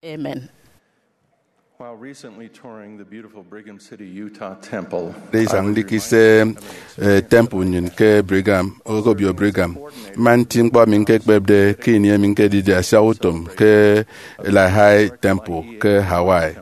Amen. While recently touring the beautiful Brigham City, Utah temple, Sang dikise temple nyin ke Brigham ogobio Brigham mantin kwa min ke gbebde kinie min ke didi asiautom ke la high temple ke Hawaii.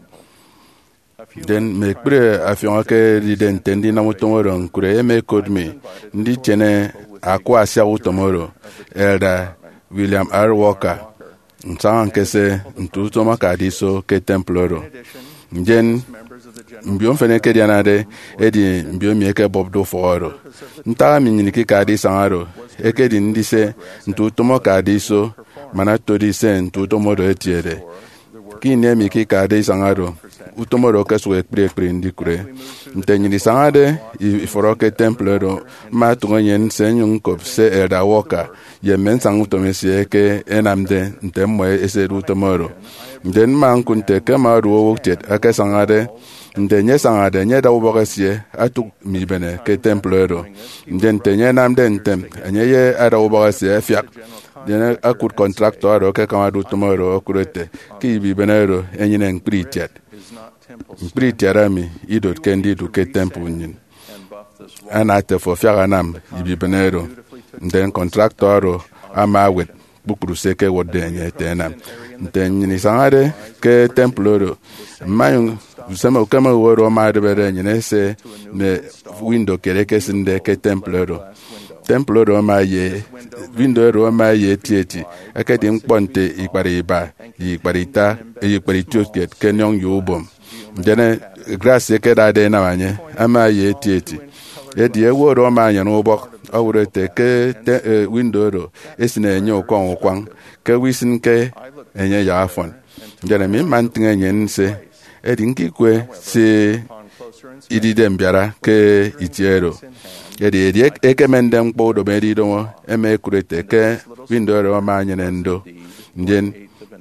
Den me kure afion ke didi entendi na mutomoro nkure me kodmi ndi chene akwa asiautomoro Elder William R. Walker nsang kese ntutoma kadiso ke temploro njen mbio mfene ke dianade edi mbio mieke bobdo foro nta minyiki kadi sangaro ekedi ndise ntutomo kadiso mana todise ntutomo do etiede kine miki kadi sangaro utomoro keso ekpre ndikure ntenyini sangade iforo ke temploro ma tunyen senyun kopse Elder Walker ye mensang utomesie ke enamde ntemmo eseru tomoro den man kunte ke maru woktet ake sangade ndenye sangade nye da ubogesie atu mibene ke templero den tenye namde ntem enye ada ubogesie fiak den akut contractor ke kamadu tomoro kurete ki bibenero enyine ngpritet ngpriterami idot kendi du ke temple nyin anate fo fiaganam ibibenero den contractor amawet bukuru seke wodenye tena ntenyi sangade ke temploro mayu usema kama woro madebere nyinese ne window kereke sinde ke temploro maye window ro maye tieti akedi mponte ikparita ikparitiot kenyong yubom jene grace ke dade na wanye amaye tieti edi eworo manya no bok awurete ke window ro esine enye okwan ke wisin ke enye ya afon jere mi mantinga nyense edinki kwe si idide mbiara ke itiero edi ekemende mkpo do medido eme kurete ke window ro manya nendo njen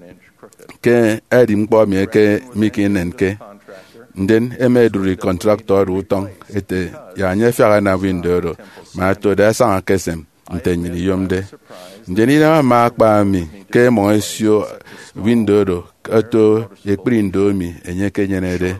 ke edi mkpo mi ke mikinen ke nden emeduri contractor utong ete ya nyefiaga na window ma to da sang kesem ntenyini yomde njeni na ma akpa mi ke mo esio window ato ekprindo mi enye kenyenede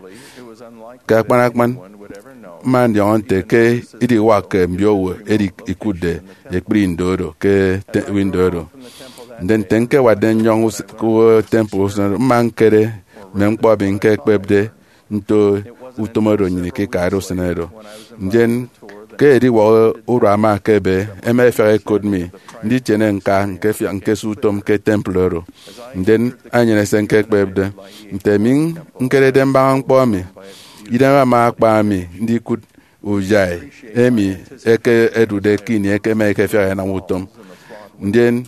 ka kpanakman man yonte ke idi wak mbiowo edi ikude ekprindo ke window nden tenke waden yong ku temples man kere mempo bin ke kpebde nto utomoro nyini ke karo senero njen ke edi wo urama kebe emefere kodmi ndi chene nka nke fia nke sutom ke temploro njen anyene senke kpebde ntemin nkere demba nkpomi idama ma kpami ndi kut ujai emi eke edude kini eke me ke fia na utom njen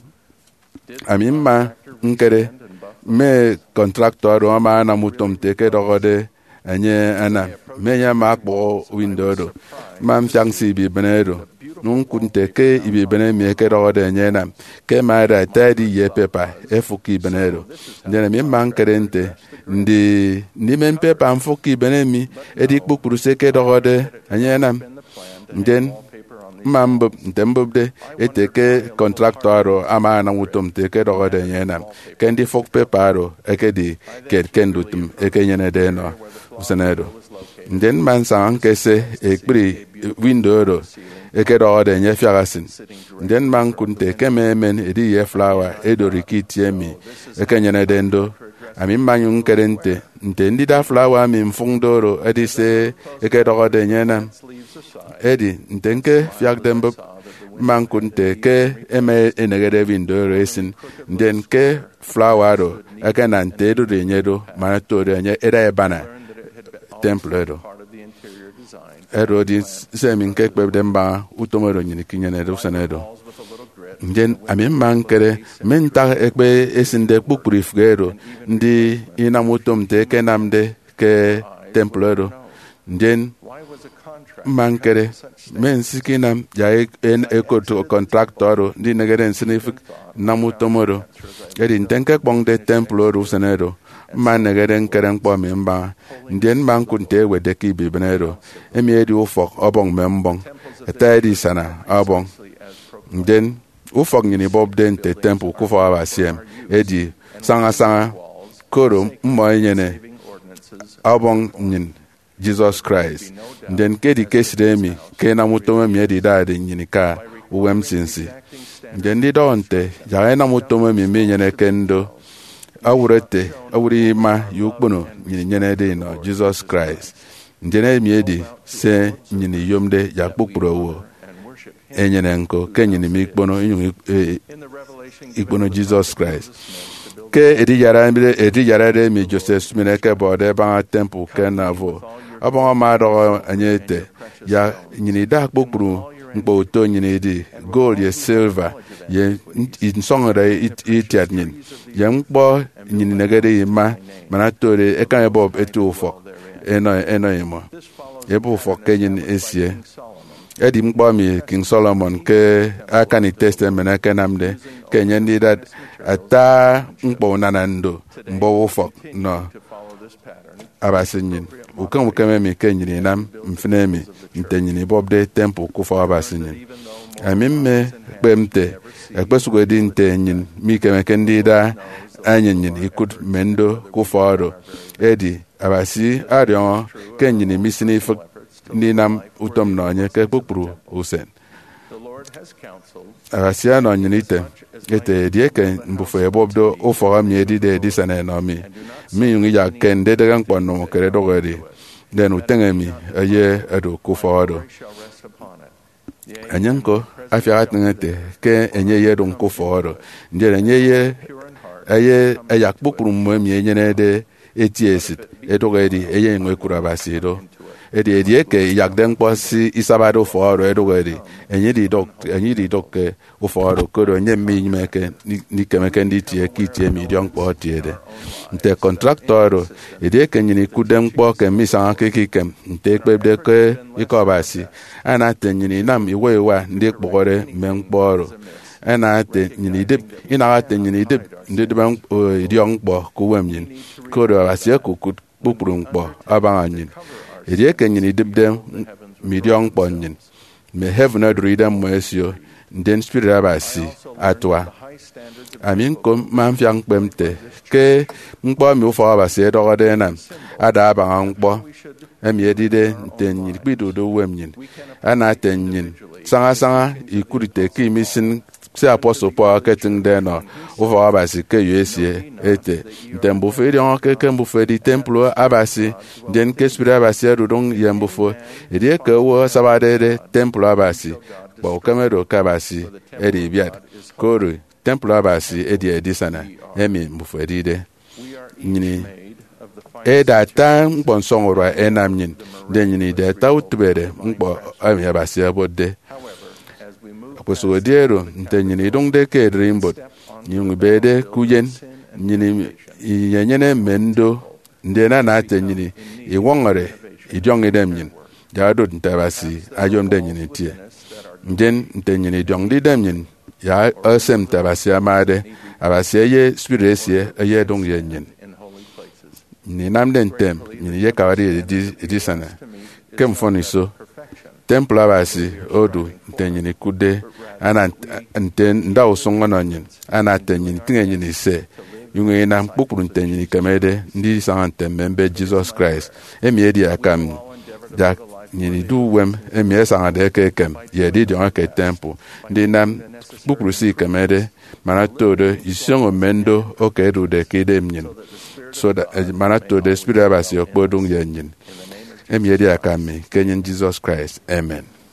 amimma nkere me contractor o ma na mutom teke dogode anye ana menya makbo window do mam changsi bi benero nun kunte ke ibi benemi ke rode nyena ke mara tadi ye pepa efuki benero ndene mi mankerente ndi ni men pepa mfuki benemi edi kpukuru se ke rode anyena nden mambo ndembobde eteke contractor ama na wutom teke rode nyena kendi fok peparo ekedi kendutum ekenyene deno usenero nden man sang kese ekpri window ro ekedo de nye fiagasin nden man kunte kememen edi ye flower edorikitiemi ekenyene dendo ami manyun kerente ntendi da flower mi mfungdoro edi se ekedo de nyena edi ntenke fiagdembo man kunte ke eme enegede window ro esin nden ke flower ro ekenante do de nyedo manato de nye era ebana templero erodi semin ke kpebdemba utomoro nyini kinyene do senedo njen ami mankere menta ekpe esinde kpukpuri fgero ndi inamutom te kenamde ke templero njen mankere men sikinam ya ekoto contractor ndi negere sinifik namutomoro edi ntenke kpongde templero senedo man negere keren kpo memba ndien man kunte wedeki bibenero emiedi ufok obong membong etadi sana obong ndien ufok nyini bob den te temple kufo abasiem edi sanga koro mmo nyene abong nyin Jesus Christ den ke di kesire mi ke na mutome mi di dade nyin ka uwem sinsi den di donte ya na mutome mi nyene kendo awurete awuri ma yukbono nyin nyene de no Jesus Christ ndene mi edi se nyin yomde ya kpokporo wo enyene nko ke nyin mi kpono ikpono Jesus Christ ke edi yara de mi Joseph Smith ke bode ba temple ke na vo abon ma do anyete ya nyini da kpokpuru mpo to nyini di gold ye silver ye insongere itiat nyin ye mpo nyini negede ma mana tore e kan bob etu fo eno yemo ye bu fo ke nyin esie edi mkpọ mi King Solomon ke aka ni testament ke namde ke nyendi dat ata mkpọ nanando mbo wofok no abasinyin ukan ukeme mi ke nyini nam mfine mi ntenyini bobde temple ku fo abasinyin amimme kpemte ekpesugo di ntenyin mi keme ke ndida anyin ikut mendo ku fo edi abasi arion ke nyini misini fo ni nam utom no nye ke kpokpuru usen asia no nyinite ete die ke mbufo ebobdo ofo mi edide disane no mi yungi ya kende de gan kwano kere dogeri den utengemi aye edo kuforo anyanko afia ngete ke enye ye don kuforo ndere enye ye aye ayak kpokpuru mo mi enye de etiesit edogeri eye ngwe kurabasido edi ke yakden kwasi isabado foro edogeri enye di dok uforo kodo enye mi nyemeke ni kemeke ndi tie kitie mi dion kpo tiede nte contractor edi ke nyini kudem kpo ke misa kekikem nte kpebde ke ikobasi ana tenyini nam iwewa ndi kpogore menkporo ana te nyini dip ina te nyini dip ndi de dion kpo kuwemyin kodo asie kukut kpukpuru kpo abanganyin edi ke nyini dibde million ponyin me heaven adruida moesio den spirit abasi atwa amin kom man fiang pemte ke mkpo mi ufo abasi dogode na ada ba mkpo emi edide tenyin bidodo wemyin ana tenyin sanga ikurite ki misin si apostle Paul keting deno ufo abasi ke yesie ete tembo feri on ke kembo feri templo abasi den ke spirit abasi rudong yembofo ede ke wo sabade templo abasi bo kamero kabasi ede biat koro templo abasi ede edisana emi mbofo ede nyini eda ta mkpọ nsọngọrọ enamnyin de nyini de ta utubere mkpọ ami abasi abode aposo diero nte nyini dong de ke drimbot nyungu bede kuyen nyini yenyene mendo ndena na te nyini iwongore idong edem nyin jado ntabasi ayom de nyini tie njen nte nyini dong di dem nyin ya asem tabasi amade abasi ye spiresie ye dong ye nyin ni namden tem ni ye kawari edisana kem foniso temple abasi odu ntenyini kude ana nten ndaw songono nyin ana tenyini tingenyini se yunge na mkpukuru ntenyini kamede ndi sante membe Jesus Christ emiedi akam da nyini duwem emie sangade kekem ye di don ke temple ndi nam mkpukuru si kamede mana todo isiongo mendo okedu de kidem nyin so da mana todo spirit abasi okpodung ye nyin emiedi akami kenyin Jesus Christ amen.